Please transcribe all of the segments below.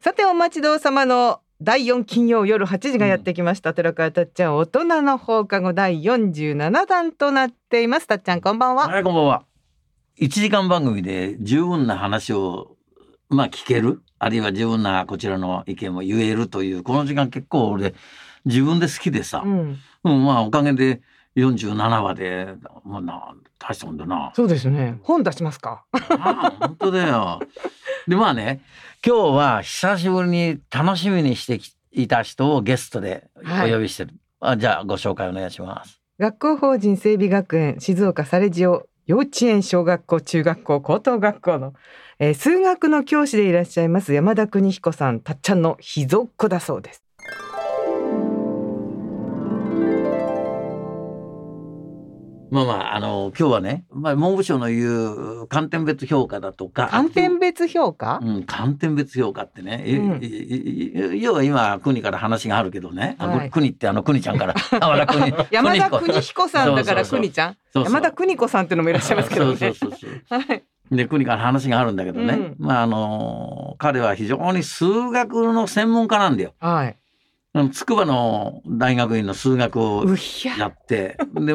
さてお待ちどうさまの第4金曜夜8時がやってきました、寺川たっちゃん大人の放課後第47弾となっています。たっちゃんこんばんは。 はい、こんばんは。1時間番組で十分な話を聞ける、あるいは十分なこちらの意見も言えるというこの時間結構俺自分で好きでさ、おかげで47話で大したもんだな。 そうですね、本出しますか。 本当だよ。で今日は久しぶりに楽しみにしていた人をゲストでお呼びしてる、じゃあご紹介お願いします。 学校法人整備学園静岡サレジオ幼稚園小学校中学校高等学校の、数学の教師でいらっしゃいます山田邦彦さん、たっちゃんの秘蔵っ子だそうです。 今日はね、文部省の言う観点別評価だとか。 観点別評価、 観点別評価ってね、要は今国から話があるけどね、国って国ちゃんから山田邦彦さんだから国ちゃん、山田邦子さんっていうのもいらっしゃいますけどね。 で国から話があるんだけどね、彼は非常に数学の専門家なんだよ。筑波の大学院の数学をやってで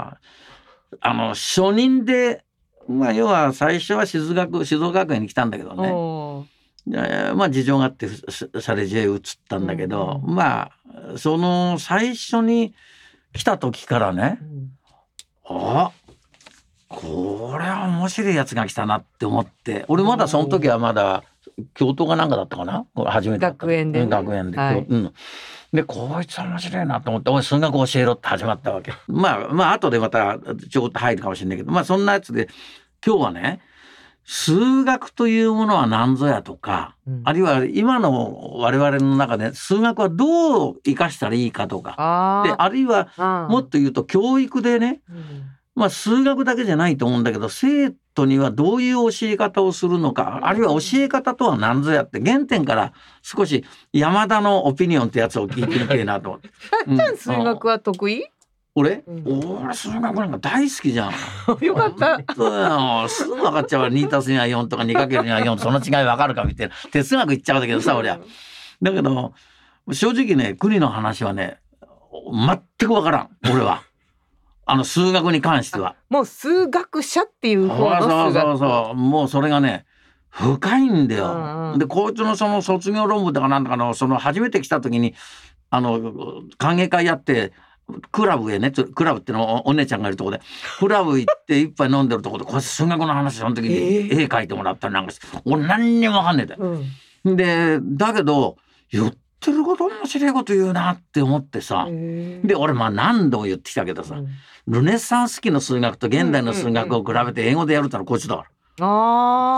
初任で、要は最初は静岡学園に来たんだけどね、事情があってサレジへ移ったんだけど、その最初に来た時からね、これは面白いやつが来たなって思って、俺まだその時はまだ教頭がなんかだったかな、初めて学園で、 でこいつ面白いなと思って、おい数学教えろって始まったわけ。後でまたちょっと入るかもしれないけど、そんなやつで今日はね、数学というものは何ぞやとか、あるいは今の我々の中で数学はどう生かしたらいいかとか、であるいはもっと言うと教育でね、数学だけじゃないと思うんだけど、生徒にはどういう教え方をするのか、あるいは教え方とは何ぞやって原点から少し山田のオピニオンってやつを聞いてみてえなと思って。 たっちゃん数学は得意？ 俺数学なんか大好きじゃん。 よかった。 すぐ分かっちゃうわ。2+2 は4とか 2×2 は4、その違い分かるかみたいな哲学言っちゃうんだけどさ、俺は。だけど正直ね、国の話はね全く分からん、俺は。数学に関してはもう数学者っていう方の数学、 そうもうそれがね深いんだよ。でこいつのその卒業論文とかなんとかのその初めて来た時に歓迎会やってクラブへね、クラブってのお姉ちゃんがいるとこでクラブ行って一杯飲んでるとこでこいつ数学の話その時に絵描いてもらったりなんかして、俺何にも分かんねえで、だけど言ってること面白いこと言うなって思ってさ、で俺何度も言ってきたけどさ、ルネッサンス期の数学と現代の数学を比べて英語でやるってのはこいつだから。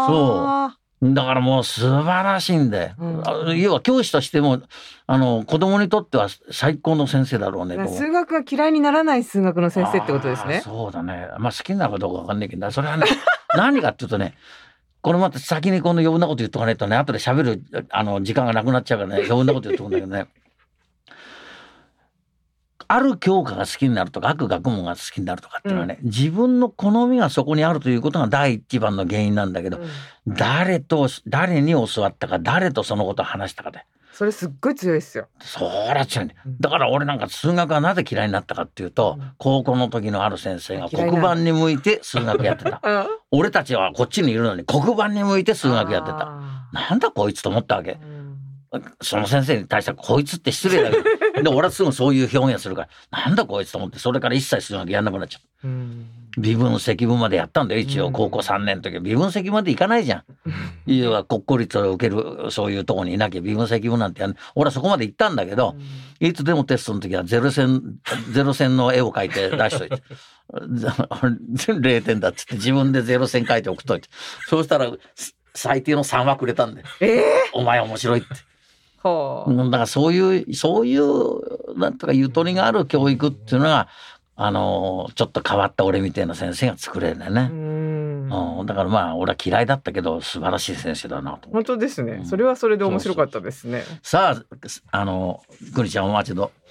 そうだからもう素晴らしいんだよ、要は教師としても子供にとっては最高の先生だろうね。 数学が嫌いにならない数学の先生ってことですね。 そうだね。好きなのかどうか分かんないけど、それはね何かっていうとね、これまた先にこの余分なこと言っとかないとね、後で喋る時間がなくなっちゃうからね、余分なこと言っとくんだけどねある教科が好きになるとか、ある学問が好きになるとかっていうのはね、自分の好みがそこにあるということが第一番の原因なんだけど、誰に教わったか、誰とそのことを話したかで、 それすっごい強いですよ。 そりゃ強いね。だから俺なんか数学はなぜ嫌いになったかっていうと、高校の時のある先生が黒板に向いて数学やってた俺たちはこっちにいるのに黒板に向いて数学やってた。なんだこいつと思ったわけ。その先生に対してはこいつって失礼だけどで俺はすぐそういう表現するからなんだこいつと思って、それから一切数学やんなくなっちゃう。微分積分までやったんだよ一応、高校3年の時は。微分積分までいかないじゃん要は国公立を受けるそういうところにいなきゃ微分積分なんて俺はそこまで行ったんだけど、いつでもテストの時はゼロ線の絵を描いて出しといて0点だっつって自分でゼロ線描いて送っといて、そうしたら最低の3はくれたんだよ。お前面白いって。だからそういうなんとかゆとりがある教育っていうのがちょっと変わった俺みたいな先生が作れるんだよね。だから俺は嫌いだったけど素晴らしい先生だなと。 本当ですね、それはそれで面白かったですね。 さあ、くにちゃんお待ちど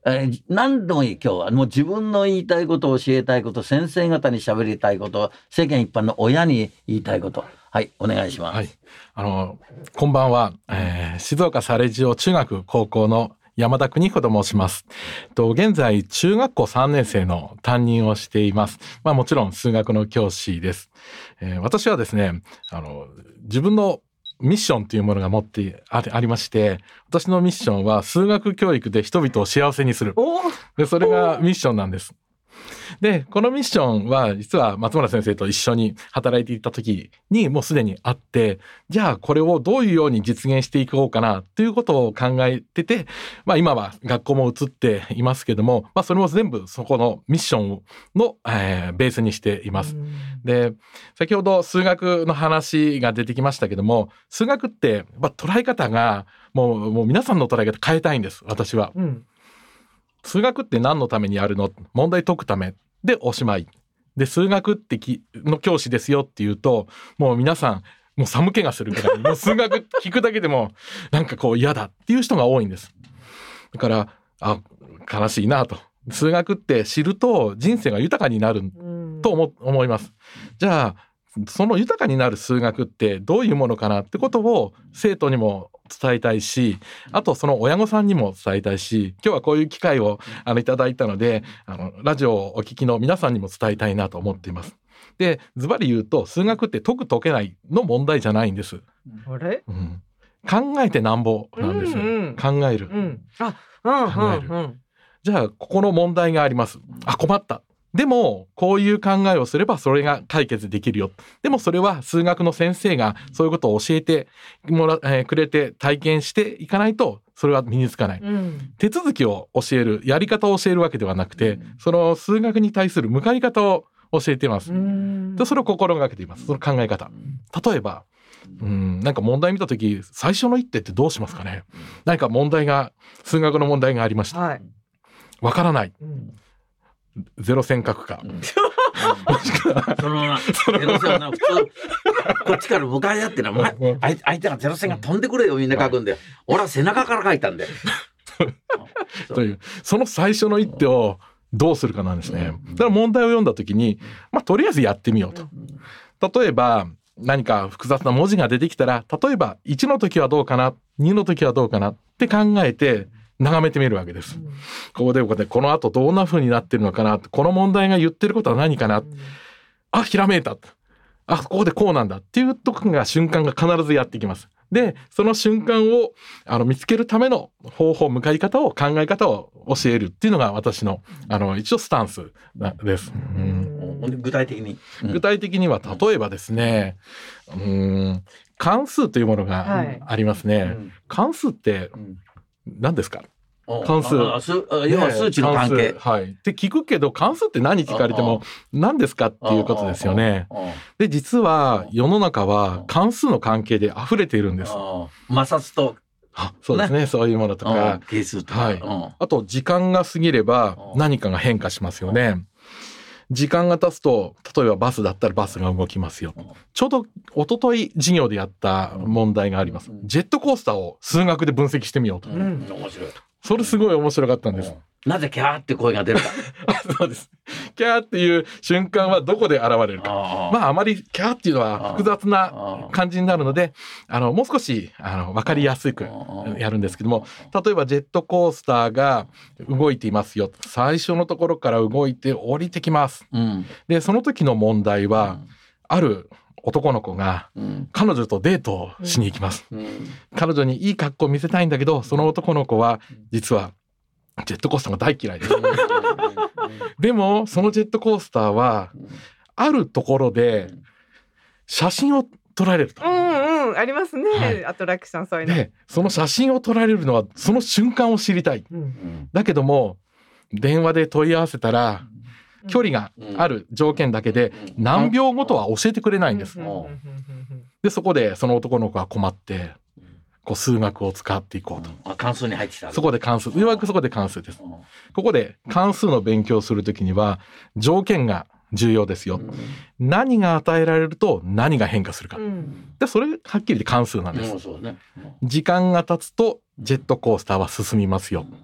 何でもいい。今日はもう自分の言いたいこと、教えたいこと、先生方に喋りたいこと、世間一般の親に言いたいこと、はい、お願いします。 はい、こんばんは、静岡サレジオ中学高校の山田邦彦と申します。現在中学校3年生の担任をしています。もちろん数学の教師です。私はですね、自分のミッションというものが持ってありまして、私のミッションは数学教育で人々を幸せにする。で、それがミッションなんです。で、このミッションは実は松村先生と一緒に働いていた時にもうすでにあって、じゃあこれをどういうように実現していこうかなということを考えてて、今は学校も移っていますけども、それも全部そこのミッションの、ベースにしています。で、先ほど数学の話が出てきましたけども、数学って捉え方がもう皆さんの捉え方変えたいんです、私は。数学って何のためにやるの？問題解くためでおしまい。で、数学っての教師ですよって言うと、もう皆さん、もう寒気がするくらい、もう数学聞くだけでもなんか嫌だっていう人が多いんです。だから、悲しいなと。数学って知ると人生が豊かになると思います。じゃあ、その豊かになる数学ってどういうものかなってことを生徒にも伝えたいし、あとその親御さんにも伝えたいし、今日はこういう機会をいただいたので、ラジオをお聞きの皆さんにも伝えたいなと思っています。で、ズバリ言うと数学って解く解けないの問題じゃないんです。 あれ？ 考えてなんぼなんです。考える。考える。じゃあここの問題があります。困った。でもこういう考えをすればそれが解決できるよ。でもそれは数学の先生がそういうことを教えてくれて体験していかないとそれは身につかない。手続きを教える、やり方を教えるわけではなくて、その数学に対する向かい方を教えています。で、それを心がけています。その考え方。例えばなんか問題見たとき最初の一手ってどうしますかね。何か数学の問題がありました。わからない。ゼロ線書くか。 そのゼロ線は普通こっちから向かい合って相手がゼロ線が飛んでくれよみんな書くんで、俺は背中から書いたんでというその最初の一手をどうするかなんですね。だから問題を読んだ時にとりあえずやってみようと。例えば何か複雑な文字が出てきたら、例えば1の時はどうかな、2の時はどうかなって考えて眺めてみるわけです。ここでこの後どんな風になってるのかな、この問題が言ってることは何かな、ひらめいた、ここでこうなんだっていう瞬間が必ずやってきます。で、その瞬間を見つけるための方法、向かい方を、考え方を教えるっていうのが私の一応スタンスです。 具体的に、 具体的には例えばですね、関数というものがありますね。関数って何ですか？関数。 要は数値の関係。 って聞くけど、関数って何聞かれても何ですかっていうことですよね。で、実は世の中は関数の関係で溢れているんです。 摩擦と。 そうですね。そういうものとか。 係数とか。 あと、時間が過ぎれば何かが変化しますよね。時間が経つと、例えばバスだったらバスが動きますよ。ちょうど一昨日授業でやった問題があります。ジェットコースターを数学で分析してみようと。 面白い。 それすごい面白かったんです。 なぜキャーって声が出るか。 そうです。キャーっていう瞬間はどこで現れるか。あまりキャーっていうのは複雑な感じになるので、もう少し分かりやすくやるんですけども、例えばジェットコースターが動いていますよ。最初のところから動いて降りてきます。で、その時の問題は、ある男の子が彼女とデートをしに行きます。彼女にいい格好を見せたいんだけど、その男の子は実はジェットコースターが大嫌いです。でもそのジェットコースターはあるところで写真を撮られると。 ありますね、アトラクション、そういうの。 で、その写真を撮られるのはその瞬間を知りたい。だけども電話で問い合わせたら、距離がある条件だけで何秒後とは教えてくれないんです。で、そこでその男の子は困って数学を使っていこうと。 関数に入ってきた。 そこで関数、ようやくそこで関数です。ここで関数の勉強をするときには条件が重要ですよ。何が与えられると何が変化するか。で、それはっきり言って関数なんです。時間が経つとジェットコースターは進みますよ。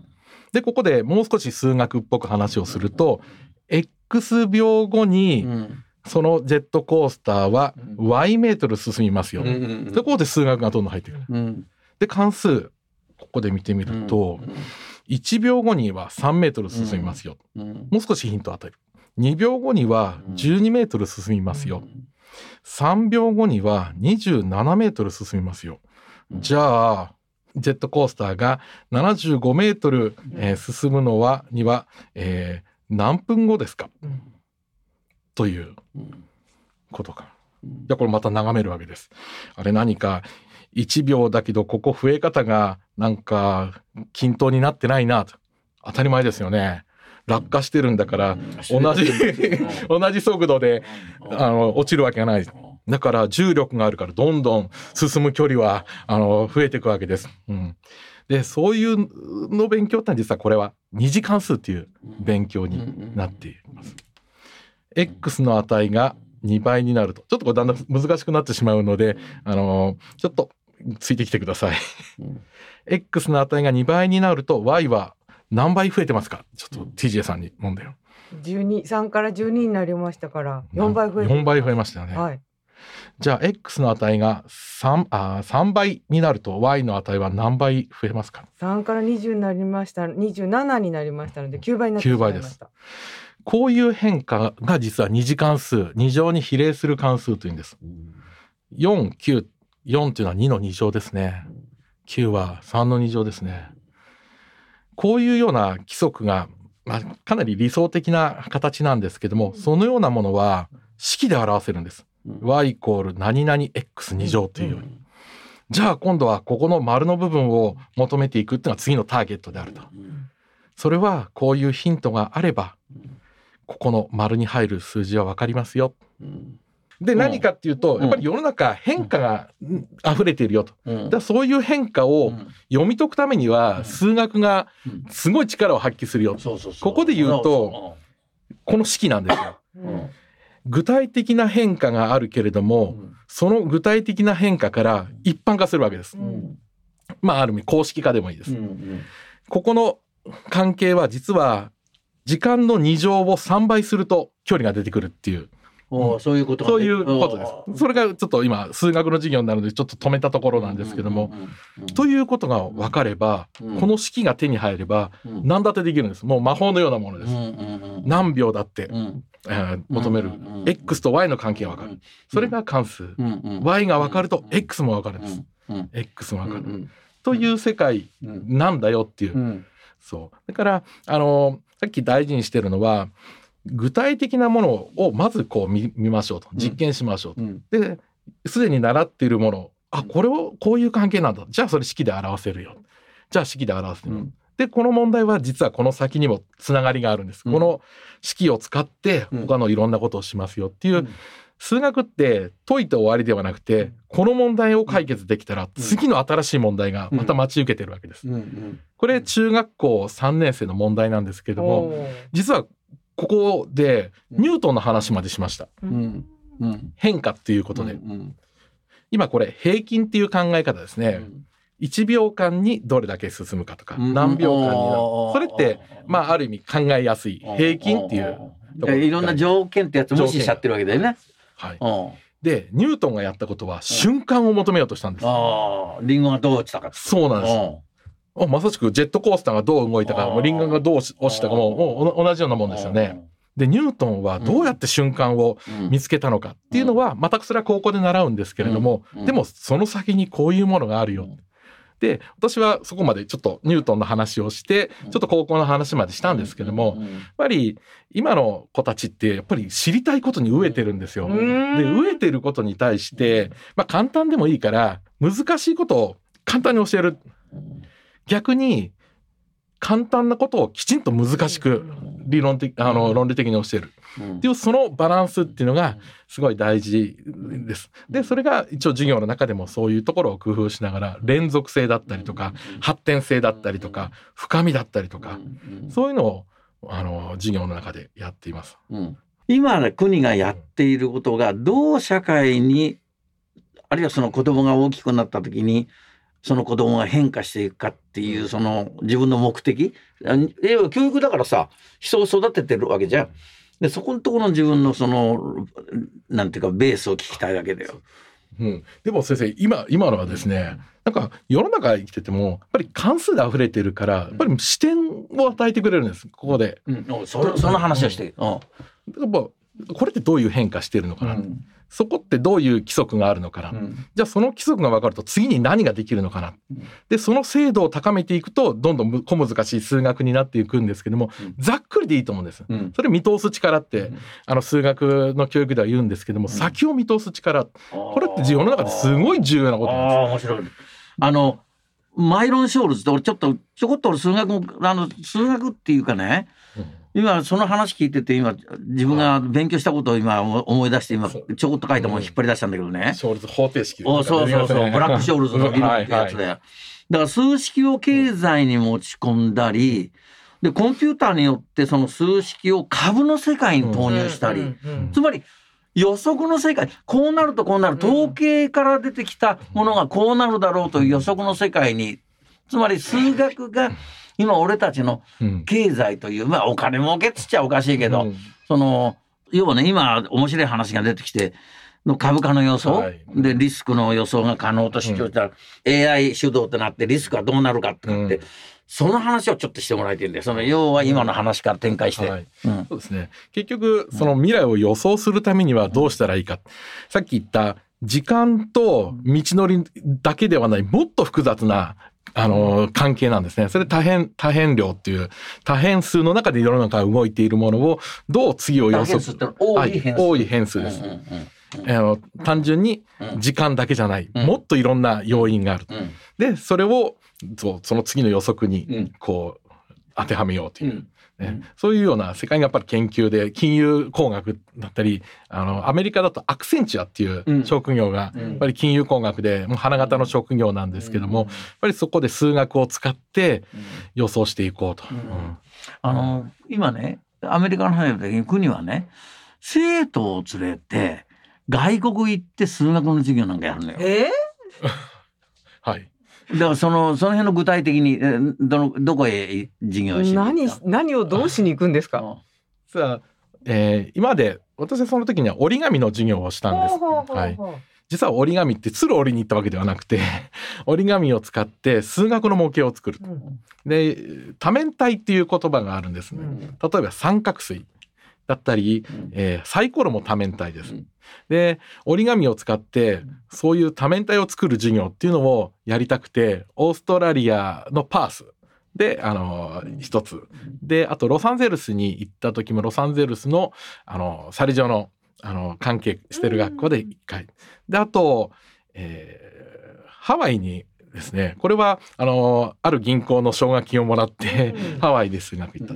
でここでもう少し数学っぽく話をすると、X 秒後にそのジェットコースターは Y メートル進みますよ、でここで数学がどんどん入ってくる、で関数ここで見てみると、1秒後には3メートル進みますよ、もう少しヒントを与える。2秒後には12メートル進みますよ、3秒後には27メートル進みますよ。じゃあジェットコースターが75メートル、進むのは何分後ですか、ということか。じゃあこれまた眺めるわけです。あれ何か1秒だけどここ増え方がなんか均等になってないなと。当たり前ですよね。落下してるんだから同じ速度で落ちるわけがない。だから重力があるからどんどん進む距離は増えていくわけです。でそういうの勉強って実はこれは二次関数っていう勉強になっています。X の値が2倍になるとちょっとこれだんだん難しくなってしまうのでちょっとついてきてください。X の値が2倍になると Y は何倍増えてますか。ちょっと TJ さんに問題を。 3から12になりましたから4倍増えて 4倍増えましたよね、はい、じゃあ X の値が 3倍になると Y の値は何倍増えますか。 3から20になりました。27になりましたので9倍になってしまいました。9倍です。 こういう変化が実は二次関数、2乗に比例する関数というんです。4、9、4というのは2の2乗ですね。9は3の2乗ですね。こういうような規則が、かなり理想的な形なんですけども、そのようなものは式で表せるんです。y イコール何々 x2 乗というように。じゃあ今度はここの丸の部分を求めていくっていうのが次のターゲットであると。それはこういうヒントがあれば、ここの丸に入る数字は分かりますよ。で何かっていうと、やっぱり世の中変化が溢れているよと。だからそういう変化を読み解くためには数学がすごい力を発揮するよ。ここで言うとこの式なんですよ。具体的な変化があるけれども、その具体的な変化から一般化するわけです。ある意味公式化でもいいです。ここの関係は実は時間の2乗を3倍すると距離が出てくるっていう。 そういうことそういうことです。それがちょっと今数学の授業になるのでちょっと止めたところなんですけども、ということが分かれば、この式が手に入れば何だってできるんです。もう魔法のようなものです。何秒だって、求める X と Y の関係が分かる。それが関数、Y が分かると X も分かるんです。X も分かる、という世界なんだよっていう、そうだからさっき大事にしてるのは具体的なものをまずこう 見ましょうと、実験しましょうと、ですでに習っているものをこれをこういう関係なんだ、じゃあそれ式で表せるよ、じゃあ式で表せるよ、でこの問題は実はこの先にもつながりがあるんです、この式を使って他のいろんなことをしますよっていう、数学って解いて終わりではなくて、この問題を解決できたら次の新しい問題がまた待ち受けてるわけです。これ中学校3年生の問題なんですけども、実はここでニュートンの話までしました。変化っていうことで、今これ平均っていう考え方ですね。1秒間にどれだけ進むかとか、何秒間になる、それってある意味考えやすい平均っていういろんな条件ってやつ無視しちゃってるわけだよね。 でニュートンがやったことは瞬間を求めようとしたんです。 リンゴがどう落ちたか。 そうなんです。まさしくジェットコースターがどう動いたか、リンゴがどう落ちたかも同じようなもんですよね。でニュートンはどうやって瞬間を見つけたのかっていうのは、またそれは高校で習うんですけれども、でもその先にこういうものがあるよ。で私はそこまでちょっとニュートンの話をしてちょっと高校の話までしたんですけども、やっぱり今の子たちってやっぱり知りたいことに飢えてるんですよ。で飢えてることに対して簡単でもいいから難しいことを簡単に教える、逆に簡単なことをきちんと難しく論理的に教えるっていう、そのバランスっていうのがすごい大事です。でそれが一応授業の中でもそういうところを工夫しながら、連続性だったりとか発展性だったりとか深みだったりとか、そういうのを授業の中でやっています。 今国がやっていることがどう社会に、あるいはその子供が大きくなった時にその子供が変化していくかっていうその自分の目的、要は教育だからさ、人を育ててるわけじゃん。でそこのところの自分のそのなんていうかベースを聞きたいわけだよ。 でも先生今のはですね、なんか世の中生きててもやっぱり関数で溢れてるからやっぱり視点を与えてくれるんです、ここで。 その話をして、やっぱこれってどういう変化してるのかな、そこってどういう規則があるのかな、じゃあその規則が分かると次に何ができるのかな、でその精度を高めていくとどんどん小難しい数学になっていくんですけども、ざっくりでいいと思うんです、それ見通す力って、数学の教育では言うんですけども、先を見通す力、これって世の中ですごい重要なことなんです。 面白い。マイロン・ショールズって俺ちょこっと数学っていうかね、今その話聞いてて今自分が勉強したことを今思い出して今ちょこっと書いたもの引っ張り出したんだけどね、 ショールズ方程式そうブラック・ショールズの理論ってやつで、だから数式を経済に持ち込んだりでコンピューターによってその数式を株の世界に投入したり、つまり予測の世界、こうなるとこうなる、統計から出てきたものがこうなるだろうという予測の世界に、つまり数学が今俺たちの経済という、お金儲けっつっちゃおかしいけど、その要はね、今面白い話が出てきての株価の予想、でリスクの予想が可能と主張したら、AI 主導となってリスクはどうなるかって、その話をちょっとしてもらいたいんで、その要は今の話から展開して、 そうですね。結局その未来を予想するためにはどうしたらいいか、さっき言った時間と道のりだけではないもっと複雑な関係なんですね。それ多変量っていう多変数の中で世の中が動いているものをどう次を予測、多い変数です。単純に時間だけじゃない、もっといろんな要因がある、でそれをその次の予測にこう当てはめようという、そういうような世界がやっぱり研究で金融工学だったり、アメリカだとアクセンチュアっていう職業がやっぱり金融工学でもう花形の職業なんですけども、やっぱりそこで数学を使って予想していこうと。 今ね、アメリカの話の時に国はね、生徒を連れて外国行って数学の授業なんかやるのよ。 はい。 だからその辺の具体的にどこへ授業をしに行った？ 何をどうしに行くんですか？ さあ、今まで私はその時には折り紙の授業をしたんです。実は折り紙って鶴折りに行ったわけではなくて折り紙を使って数学の模型を作る、で多面体っていう言葉があるんですね、例えば三角錐だったり、サイコロも多面体です、で折り紙を使ってそういう多面体を作る授業っていうのをやりたくて、オーストラリアのパースで一つで、あとロサンゼルスに行った時もロサンゼルスのサレジオの関係してる学校で1回で、あと、ハワイにですね、これはある銀行の奨学金をもらってハワイで数学行った、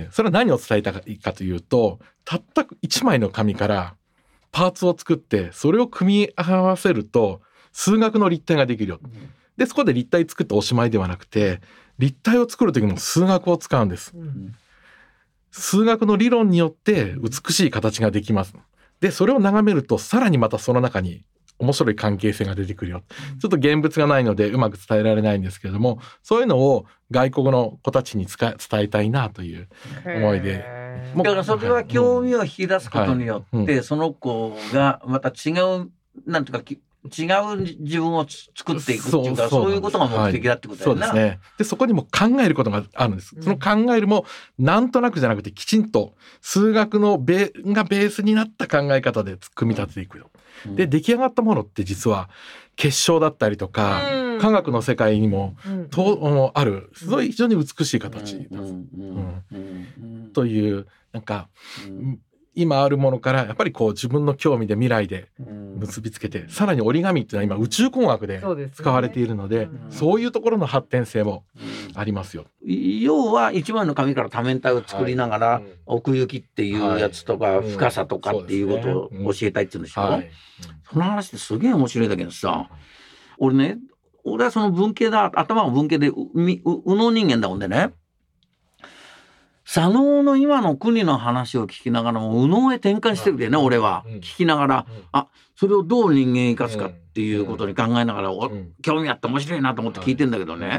それは何を伝えたいかというと、たった1枚の紙からパーツを作ってそれを組み合わせると数学の立体ができるよ、でそこで立体作っておしまいではなくて、立体を作る時も数学を使うんです、数学の理論によって美しい形ができます。でそれを眺めるとさらにまたその中に面白い関係性が出てくるよ、ちょっと現物がないのでうまく伝えられないんですけれども、そういうのを外国の子たちに伝えたいなという思いで、 だからそれは興味を引き出すことによって、その子がまた違うなんていうか違う自分を作っていくっていうか、そういうことが目的だってことだよな。 そうですね。でそこにも考えることがあるんです。その考えるもなんとなくじゃなくて、きちんと数学のがベースになった考え方で組み立てていくよ。で出来上がったものって実は結晶だったりとか、科学の世界にも、あるすごい非常に美しい形というなんか。今あるものからやっぱりこう自分の興味で未来で結びつけて、さらに折り紙っていうのは今宇宙工学で使われているので、そういうところの発展性もありますよ。 要は一枚の紙から多面体を作りながら、奥行きっていうやつとか、深さとかっていうことを教えたいって言うんでしょ、その話ってすげえ面白いんだけどさ、俺はその文系だ、頭が文系で右脳人間だもんでね、 左脳の今の国の話を聞きながらも右脳へ転換してるでね、俺は聞きながら、それをどう人間生かすかっていうことに考えながら、興味あって面白いなと思って聞いてんだけどね、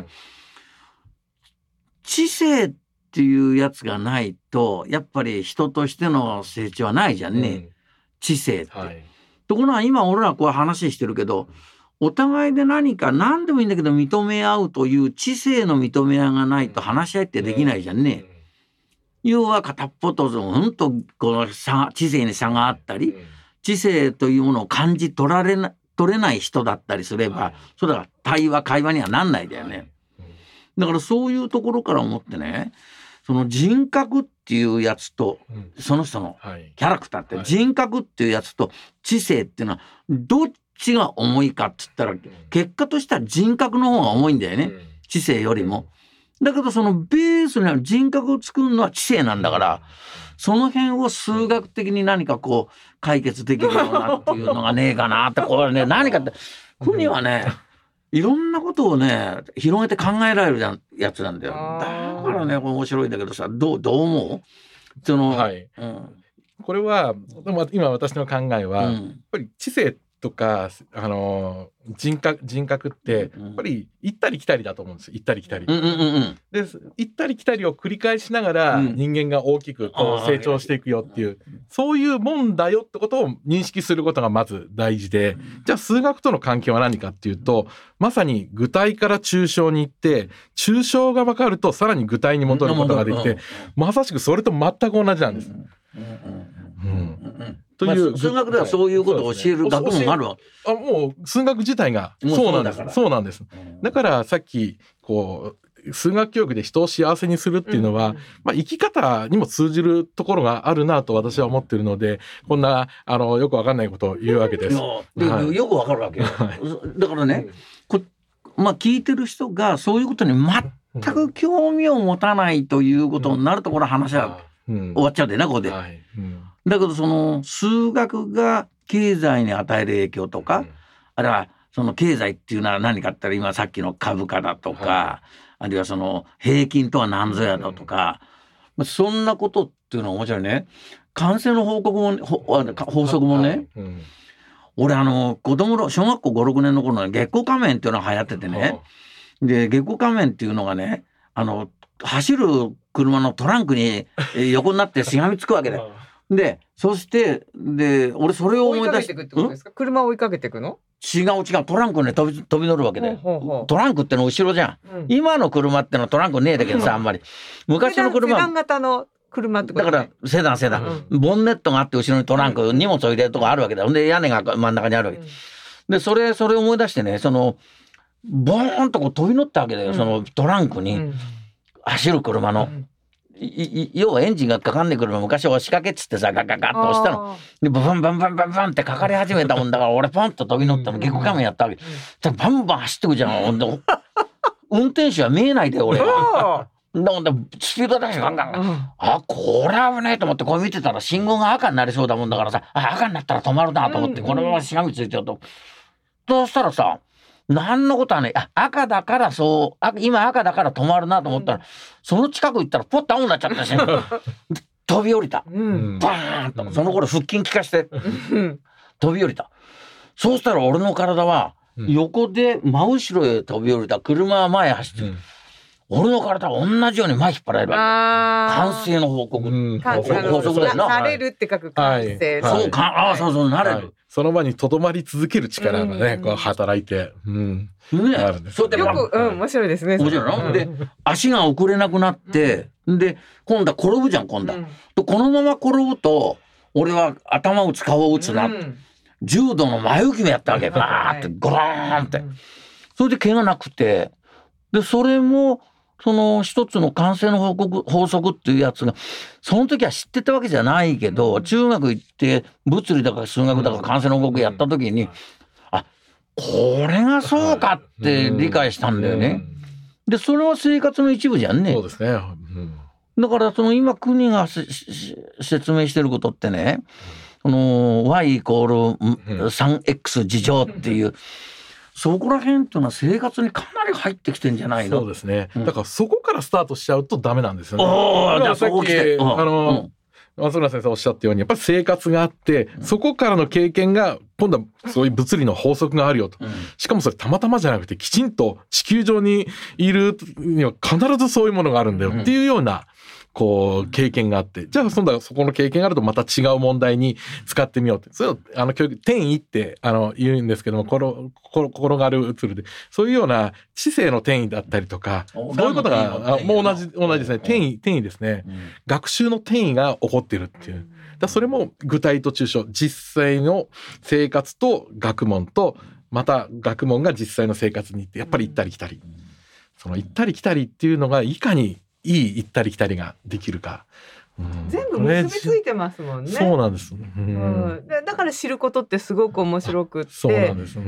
知性っていうやつがないとやっぱり人としての成長はないじゃんね、知性って。ところが今俺らこう話してるけど、お互いで何でもいいんだけど認め合うという知性の認め合いがないと話し合いってできないじゃんね。要は片っぽとほんとこの知性に差があったり、知性というものを感じ取れない人だったりすれば、それは会話にはなんないだよね。だからそういうところから思ってね、その人格っていうやつと、その人のキャラクターって、人格っていうやつと知性っていうのはどっちが重いかって言ったら、結果としては人格の方が重いんだよね、知性よりも。だけどそのベースにある人格を作るのは知性なんだから、その辺を数学的に何かこう解決できるようなっていうのがねえかなって、これね、何かって国はね、いろんなことをね広げて考えられるやつなんだよ。だからね面白いんだけどさ、どう思う？ これは今私の考えは、やっぱり知性とか人格ってやっぱり行ったり来たりだと思うんですよ。行ったり来たり、で行ったり来たりを繰り返しながら人間が大きくこう成長していくよっていう、そういうもんだよってことを認識することがまず大事で、じゃあ数学との関係は何かっていうと、まさに具体から抽象に行って、抽象が分かるとさらに具体に戻ることができて、まさしくそれと全く同じなんです。という数学ではそういうことを教える学問もあるわ。 もう数学自体がそうなんです。そうなんです。だからさっきこう数学教育で人を幸せにするっていうのは、生き方にも通じるところがあるなと私は思ってるので、こんなよくわかんないことを言うわけです。 よくわかるわけよ。だからね、聞いてる人がそういうことに全く興味を持たないということになると、ころ話は終わっちゃうんだよね、ここで。だけどその数学が経済に与える影響とか、あるいはその経済っていうのは何かって言ったら、今さっきの株価だとか、あるいはその平均とは何ぞやだとか、そんなことっていうのは面白いね。関税の法則もね、俺子供の小学校 5,6 年の頃の月光仮面っていうのが流行っててね、で月光仮面っていうのがね、走る車のトランクに横になってしがみつくわけだよ。でそして俺それを思い出して、 車を追いかけていくの？ 違うトランクに飛び乗るわけで、トランクっての後ろじゃん、今の車ってのトランクねえだけどさ、あんまり昔の車セダン型の車ってことだからセダン、ボンネットがあって後ろにトランク、荷物を入れるとこあるわけだよ。で屋根が真ん中にあるわけで、それを思い出してね、ボーンとこう飛び乗ったわけだよ、そのトランクに、走る車の。要はエンジンがかかんねえ車、昔押しかけっつってさ、ガガガッと押したので、バンバンバンバンバンってかかり始めたもんだから、俺ポンと飛び乗ったの、月光仮面やったわけ。じゃバンバン走ってくじゃん。運転手は見えないで俺は。スピード出してガンガン、これは危ないと思ってこう見てたら、信号が赤になりそうだもんだからさ、赤になったら止まるなと思って、このまましがみついてると、そうしたらさ、何のことはね、赤だから今赤だから止まるなと思ったら、その近く行ったらポッと青になっちゃったし、飛び降りた、バーンと、その頃腹筋効かして飛び降りた。そうしたら俺の体は横で真後ろへ飛び降りた、車は前へ走ってる、俺の体は同じように前引っ張られるわけ。慣性の法則だよな。 なれるって書く慣性。 そうなれる。 その場にとどまり続ける力がね、こう働いて、 あるんです。よく面白いですね。 面白いの。で足が遅れなくなって、で今度は転ぶじゃん、今度は。このまま転ぶと俺は頭打つ顔を打つな。柔道の前浮き目やったわけ。バーってゴローンって。それで怪我なくて、でそれもその一つの慣性の法則っていうやつが、その時は知ってたわけじゃないけど、中学行って物理だか数学だか慣性の法則やった時に、これがそうかって理解したんだよね。でそれは生活の一部じゃんね。 そうですね。 だから今国が説明してることってね、y イコール 3x 事乗っていう、 そこら辺っていうのは生活にかなり入ってきてんじゃないの。 そうですね、だからそこからスタートしちゃうとダメなんですよね。 じゃあそこ来て、 松村先生おっしゃったようにやっぱり生活があって、そこからの経験が今度はそういう物理の法則があるよと、しかもそれたまたまじゃなくてきちんと地球上にいるには必ずそういうものがあるんだよっていうようなこう経験があって、じゃあそこの経験があるとまた違う問題に使ってみようって、それを教育転移って言うんですけども、転がる移るで、そういうような知性の転移だったりとか、そういうことがもう同じですね。転移ですね、学習の転移が起こっているっていう。それも具体と抽象、実際の生活と学問と、また学問が実際の生活に行ってやっぱり行ったり来たり、その行ったり来たりっていうのがいかにいい行ったり来たりができるか、 全部結びついてますもんね。 そうなんです、 だから知ることってすごく面白くって、 そうなんです、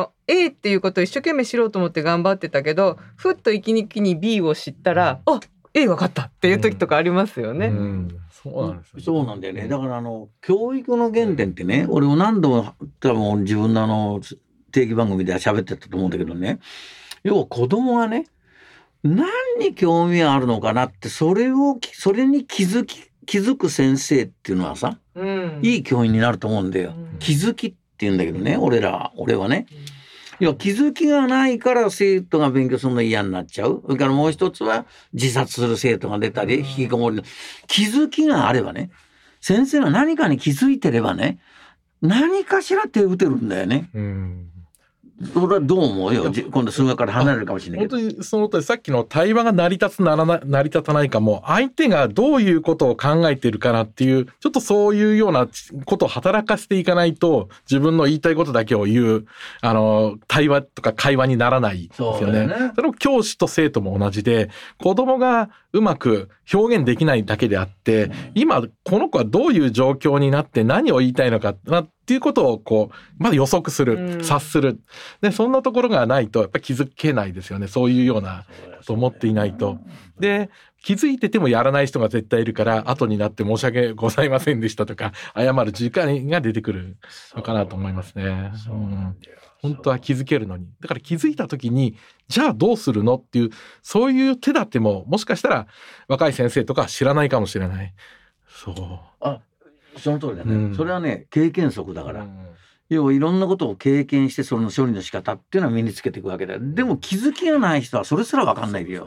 A っていうことを一生懸命知ろうと思って頑張ってたけど、ふっと息抜きに B を知ったら、A 分かったっていう時とかありますよね。 そうなんです、 そうなんだよね。だから教育の原点ってね、俺も何度も多分自分の定期番組では喋ってたと思うんだけどね、要は子供がね、何に興味があるのかなって、それに気づく先生っていうのはさ、いい教員になると思うんだよ。気づきって言うんだけどね、俺はね。いや、気づきがないから生徒が勉強するの嫌になっちゃう。それからもう一つは自殺する生徒が出たり、引きこもりの。気づきがあればね、先生が何かに気づいてればね、何かしら手打てるんだよね。それはどう思うよ。今度数学から離れるかもしれないけど。 本当にその通り、さっきの対話が成り立つなら成り立たないかも、相手がどういうことを考えているかなっていう、ちょっとそういうようなことを働かせていかないと、自分の言いたいことだけを言う、対話とか会話にならないですよね。それを教師と生徒も同じで、子供がうまく表現できないだけであって、今この子はどういう状況になって何を言いたいのかなっていうことをまず予測する、察する。で、そんなところがないとやっぱり気づけないですよね。そういうようなと思っていないと。で、気づいててもやらない人が絶対いるから、後になって申し訳ございませんでしたとか、謝る時間が出てくるのかなと思いますね。本当は気づけるのに。だから気づいた時に、じゃあどうするのっていう、そういう手立ても、もしかしたら若い先生とか知らないかもしれない。そう。 その通りだね。それはね、経験則だから。要はいろんなことを経験して、その処理の仕方っていうのは身につけていくわけだよ。でも気づきがない人はそれすら分かんないよ。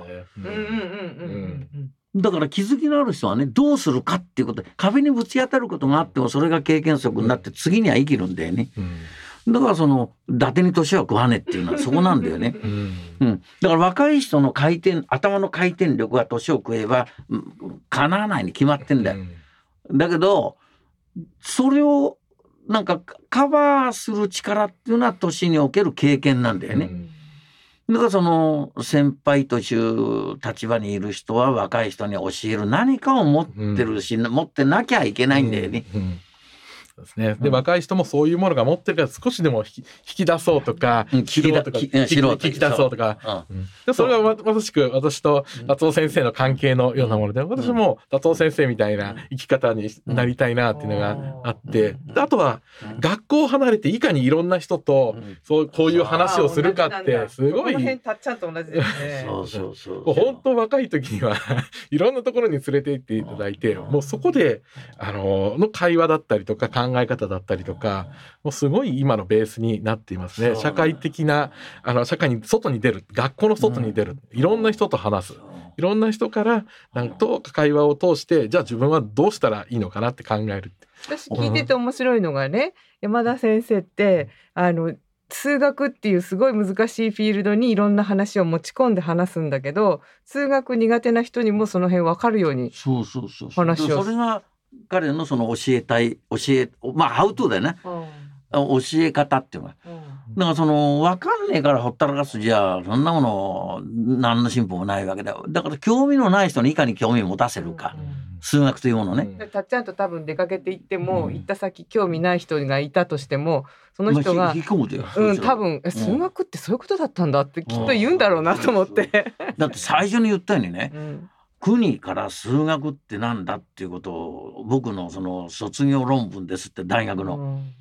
だから気づきのある人はね、どうするかっていうことで、壁にぶち当たることがあってもそれが経験則になって次には生きるんだよね。だから伊達に年は食わねっていうのはそこなんだよね。だから若い人の頭の回転力が年を食えば叶わないに決まってんだよ。だけどそれをなんかカバーする力っていうのは年における経験なんだよね。だから先輩という立場にいる人は若い人に教える何かを持ってるし、持ってなきゃいけないんだよね。 ですね。で、若い人もそういうものが持ってるから少しでも引き出そうとか、聞き出そうとか。それがまさしく私と達夫先生の関係のようなもので、私も達夫先生みたいな生き方になりたいなっていうのがあって、あとは学校を離れていかにいろんな人とこういう話をするかってすごい。 この辺たっちゃんと同じですね。 本当若い時にはいろんなところに連れて行っていただいて、もうそこでの会話だったりとか考え方だったりとか、もうすごい今のベースになっていますね。社会的な社会に外に出る、学校の外に出る、いろんな人と話す、いろんな人からなんと会話を通して、じゃあ自分はどうしたらいいのかなって考える。 私聞いてて面白いのがね、山田先生って数学っていうすごい難しいフィールドにいろんな話を持ち込んで話すんだけど、数学苦手な人にもその辺分かるように話を。 それが彼の教えたいハウトゥーだよね。教え方っていうのは。だから分かんねえからほったらかすじゃそんなもの何の進歩もないわけだよ。だから興味のない人にいかに興味を持たせるか。数学というものね。 たっちゃんと多分出かけて行っても、行った先興味ない人がいたとしても、その人が、多分数学ってそういうことだったんだってきっと言うんだろうなと思って。 だって最初に言ったようにね、国から数学ってなんだっていうことを僕の卒業論文ですって大学の。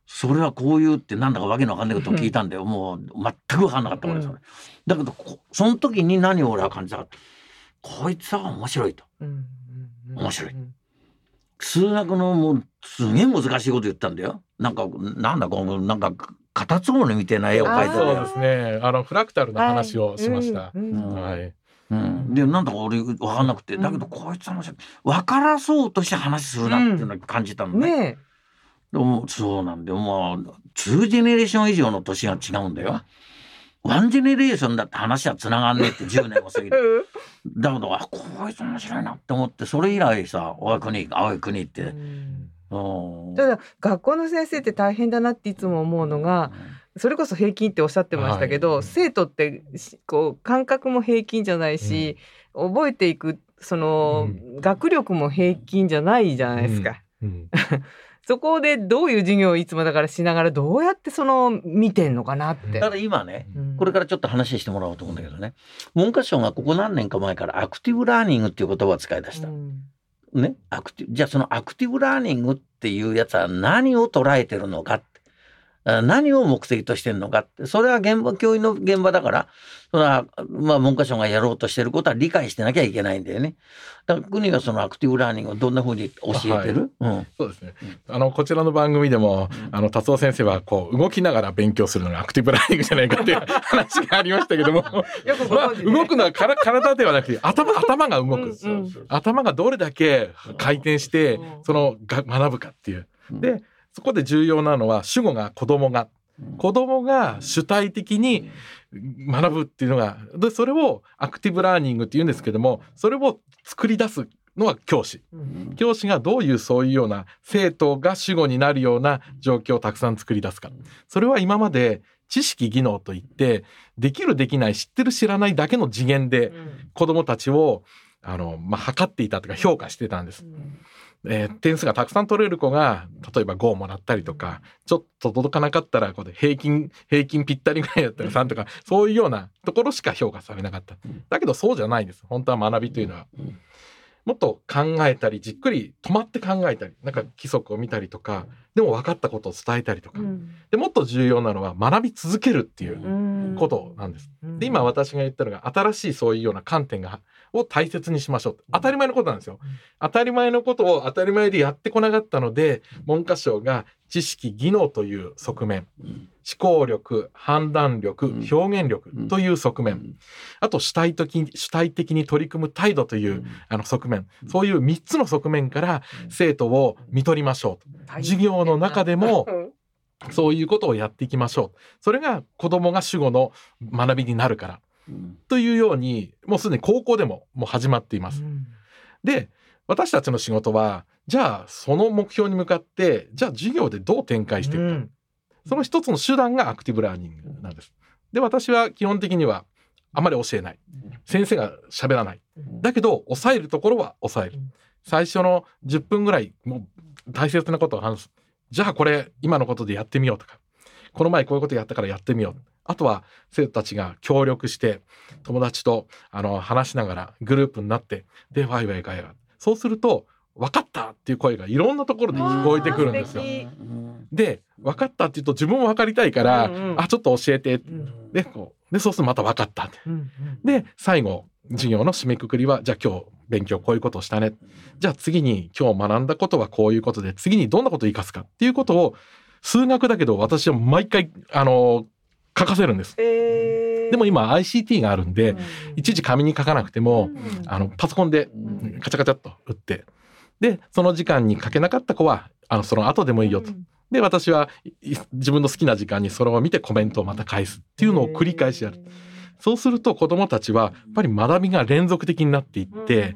それはこういうってなんだかわけのわかんないことを聞いたんだよ。もう全くわかんなかったからそれ。だけどその時に何を俺は感じたか、こいつは面白いと。面白い。数学のもうすげえ難しいこと言ったんだよ。なんかカタツムリみたいな絵を描いてたよ。 そうですね。フラクタルの話をしました。はい。 でなんだか俺分かんなくて、だけどこいつは面白い。分からそうとして話するなっていうのを感じたのね。でもそうなんだよ。もう2ジェネレーション以上の年が違うんだよ。1ジェネレーションだって話はつながんねえって10年も過ぎてだけどこいつ面白いなって思って、それ以来さ青い国って、 ただ学校の先生って大変だなっていつも思うのが、それこそ平均っておっしゃってましたけど、生徒ってこう感覚も平均じゃないし、覚えていくその、学力も平均じゃないじゃないですか。そこでどういう授業をいつもだからしながらどうやってその見てんのかなって。 だから今ね、これからちょっと話してもらおうと思うんだけどね、文科省がここ何年か前からアクティブラーニングっていう言葉を使い出した。ね、じゃあそのアクティブラーニングっていうやつは何を捉えてるのかって、何を目的としてるのかって、それは教員の現場だから、それは文科省がやろうとしてることは理解してなきゃいけないんだよね。だから国がそのアクティブラーニングをどんな風に教えてる？ そうですね。こちらの番組でも達夫先生はこう動きながら勉強するのがアクティブラーニングじゃないかっていう話がありましたけども、動くのは体ではなくて頭が動く。頭がどれだけ回転してその学ぶかっていう。でそこで重要なのは主語が子供が主体的に学ぶっていうのが、でそれをアクティブラーニングっていうんですけども、それを作り出すのは教師がどういうそういうような生徒が主語になるような状況をたくさん作り出すか。それは今まで知識技能といってできるできない知ってる知らないだけの次元で子どもたちを測っていたとか評価してたんです。点数がたくさん取れる子が例えば5をもらったりとか、ちょっと届かなかったらこう平均ぴったりぐらいだったら3とか、そういうようなところしか評価されなかった。だけどそうじゃないんです。本当は学びというのはもっと考えたり、じっくり止まって考えたり、なんか規則を見たりとか、でも分かったことを伝えたりとか、でもっと重要なのは学び続けるっていうことなんです。で今私が言ったのが新しいそういうような観点を大切にしましょう。当たり前のことなんですよ。当たり前のことを当たり前でやってこなかったので、文科省が知識技能という側面、思考力、判断力、表現力という側面、あと主体的に取り組む態度という側面、そういう3つの側面から生徒を見取りましょう。授業の中でもそういうことをやっていきましょう。それが子どもが主語の学びになるからというように、もうすでに高校でもう始まっています。で、私たちの仕事はじゃあその目標に向かってじゃあ授業でどう展開していくか、その一つの手段がアクティブラーニングなんです。で、私は基本的にはあまり教えない、先生が喋らない、だけど抑えるところは抑える。最初の10分ぐらいもう大切なことを話す。じゃあこれ今のことでやってみようとか、この前こういうことやったからやってみよう。あとは生徒たちが協力して友達と話しながらグループになって、でワイワイガヤガヤ、そうすると分かったっていう声がいろんなところで聞こえてくるんですよ。で分かったって言うと自分も分かりたいから、ちょっと教えて、でそうするとまた分かったって、で最後授業の締めくくりは、じゃあ今日勉強こういうことをしたね、じゃあ次に今日学んだことはこういうことで次にどんなことを生かすかっていうことを、数学だけど私は毎回書かせるんです。でも今 ICT があるんで、いちいち紙に書かなくてもパソコンでカチャカチャっと打って、でその時間に書けなかった子はその後でもいいよと。で私は自分の好きな時間にそれを見てコメントをまた返すっていうのを繰り返しやる。そうすると子どもたちはやっぱり学びが連続的になっていって、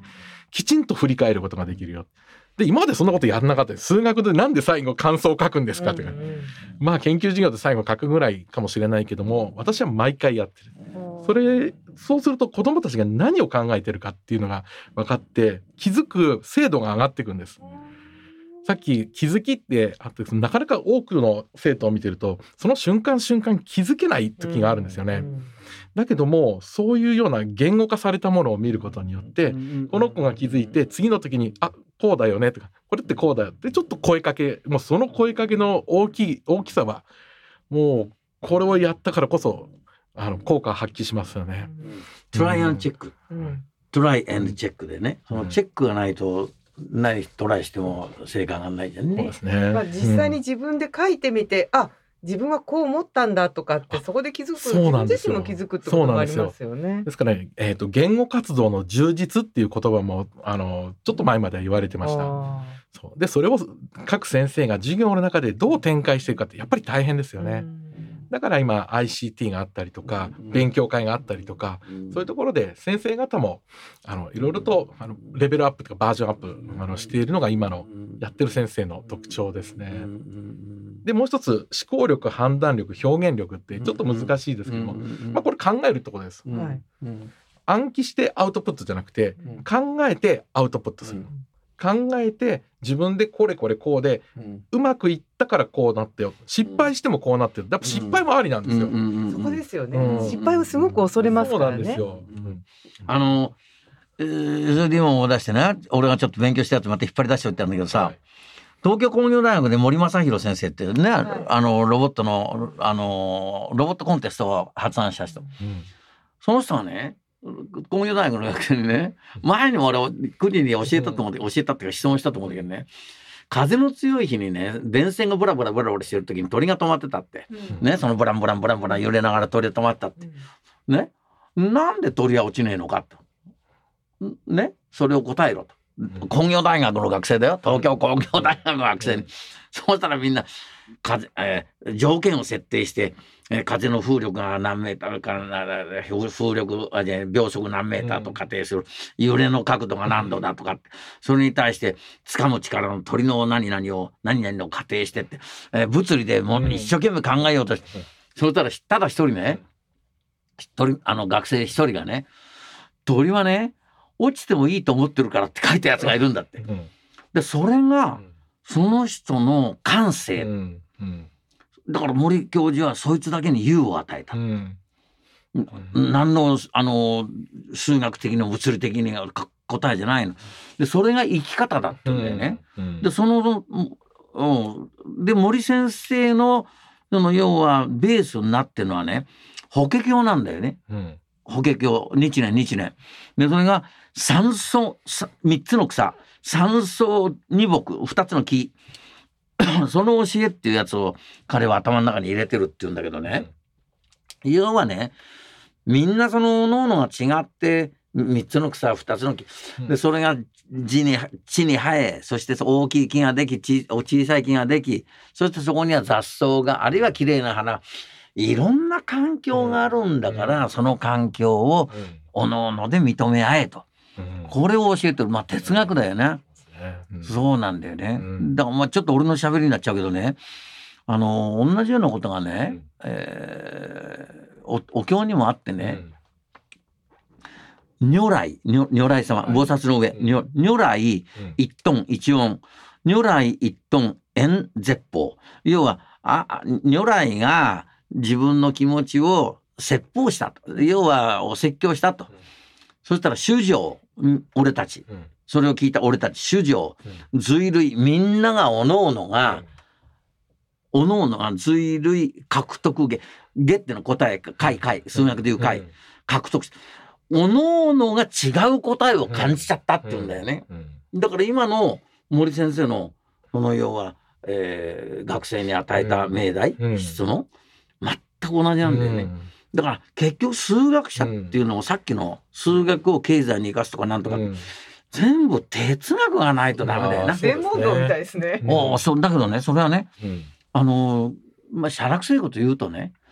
きちんと振り返ることができるよ。で今までそんなことやらなかったです。数学でなんで最後感想を書くんですかとか、まあ研究授業で最後書くぐらいかもしれないけども、私は毎回やってる。そうすると子どもたちが何を考えてるかっていうのが分かって、気づく精度が上がっていくんです。 さっき気づきってあってなかなか多くの生徒を見てるとその瞬間気づけない時があるんですよね。だけどもそういうような言語化されたものを見ることによってこの子が気づいて次の時にこうだよねとかこれってこうだよってちょっと声かけもうその声かけの大きさはもうこれをやったからこそ効果を発揮しますよね。 トライアンドチェック、トライアンドチェックでね、そのチェックがないと何トライしても成果が上がらないじゃんね。 そうですね。 実際に自分で書いてみて、自分はこう思ったんだとかってそこで気づく、自分自身も気づくってことがありますよね。 ですからね、言語活動の充実っていう言葉もちょっと前までは言われてました。でそれを各先生が授業の中でどう展開していくかってやっぱり大変ですよね。だから今 ICT があったりとか勉強会があったりとかそういうところで先生方もいろいろとレベルアップとかバージョンアップしているのが今のやってる先生の特徴ですね。でもう一つ思考力判断力表現力ってちょっと難しいですけども、これ考えるところです。暗記してアウトプットじゃなくて考えてアウトプットする。考えて自分でこれこうで、うまくいったからこうなってよ、失敗してもこうなってる。やっぱ失敗もありなんですよ。 そこですよね。失敗をすごく恐れますからね。 そうなんですよ。 それで今思い出してね、俺がちょっと勉強したやつまた引っ張り出しておいたんだけどさ、東京工業大学で森正弘先生ってね、ロボットのロボットコンテストを発案した人、その人はね工業大学の学生にね、前に俺国に教えたっていうか質問したと思うんだけどね、風の強い日にね電線がブラブラしてる時に鳥が止まってたって、ね、そのブラン揺れながら鳥が止まったって、ね、なんで鳥は落ちねえのかと、ね、それを答えろと。工業大学の学生だよ、東京工業大学の学生に。そうしたらみんな条件を設定して、風の風力が何メーターから風力秒速何メーターと仮定する、揺れの角度が何度だとかって、それに対して掴む力の鳥の何々を仮定してって、物理でもう一生懸命考えようとして、そしたらただ一人ね、学生一人がね、鳥はね落ちてもいいと思ってるからって書いたやつがいるんだって。でそれがその人の感性、だから森教授はそいつだけに優を与えた、何の数学的に物理的に答えじゃないので、それが生き方だってんだよね。でで森先生の要はベースになってるのはね、法華経なんだよね。法華経日蓮で、それが三草3つの草、三草二木2つの木その教えっていうやつを彼は頭の中に入れてるっていうんだけどね、要はねみんなその脳が違って3つの草2つの木で、それが地に生え、そして大きい木ができ小さい木ができ、そしてそこには雑草が、あるいは綺麗な花、いろんな環境があるんだから、その環境をおのおので認め合えと、これを教えてる、哲学だよね。そうなんだよね。だからちょっと俺の喋りになっちゃうけどね、同じようなことがね、お経にもあってね、如来様、菩薩の上、如来一頓一音、如来一頓円絶法、要は如来が自分の気持ちを説法したと、要はお説教したと。そしたら衆生、俺たち、それを聞いた俺たち衆生、随類、みんながおのおのが随類獲得下っての答え、解数学でいう解、獲得しておのおのが違う答えを感じちゃったっていうんだよね。だから今の森先生のその要は、学生に与えた命題、質問全く同じなんだよね。だから結局数学者っていうのもさっきの数学を経済に生かすとかなんとか、全部哲学がないとダメだよな。 専門道みたいですね。 そうだけどね、それはね、しゃらくせえこと言うとね、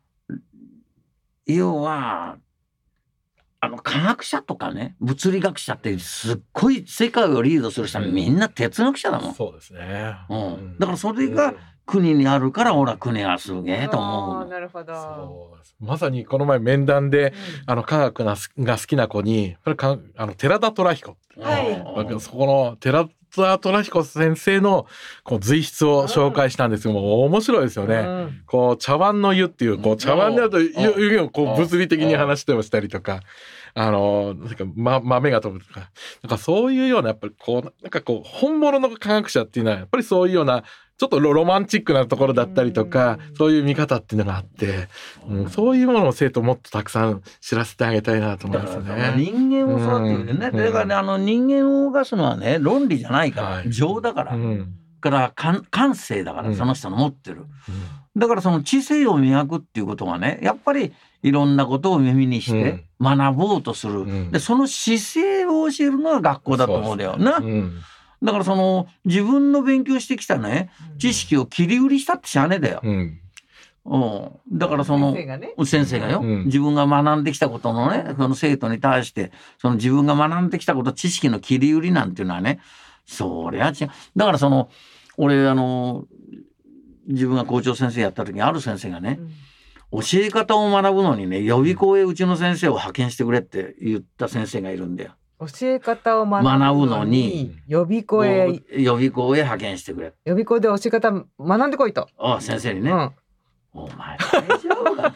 要は科学者とかね物理学者ってすっごい世界をリードする人はみんな哲学者だもん。 そうですね。 だからそれが国にあるから俺は国がすげえと思うの。 なるほど。 そうです。まさにこの前面談で、科学が好きな子に寺田虎彦、そこの寺田虎彦先生のこう随筆を紹介したんですけども、面白いですよね。こう茶碗の湯っていうこう茶碗にあると湯をこう物理的に話してもしたりとか。豆が飛ぶとか、なんかそういうようなやっぱりこうなんかこう本物の科学者っていうのはやっぱりそういうようなちょっとロマンチックなところだったりとか、そういう見方っていうのがあって、そういうものを生徒もっとたくさん知らせてあげたいなと思いますね。 人間を育てるね。だからね、人間を動かすのはね、論理じゃないから、情だから、から感性だから、その人の持ってる。だからその知性を磨くっていうことがね、やっぱりいろんなことを耳にして学ぼうとする。で、その姿勢を教えるのが学校だと思うんだよな。だからその自分の勉強してきたね、知識を切り売りしたってしゃあねえだよ。だからその先生がよ、自分が学んできたことのね、その生徒に対してその自分が学んできたこと知識の切り売りなんていうのはね、そりゃ違う。だからその俺自分が校長先生やった時にある先生がね、教え方を学ぶのにね、予備校へうちの先生を派遣してくれって言った先生がいるんだよ。 教え方を学ぶのに予備校へ派遣してくれ。 予備校で教え方学んでこいと。 先生にね。お前大丈夫か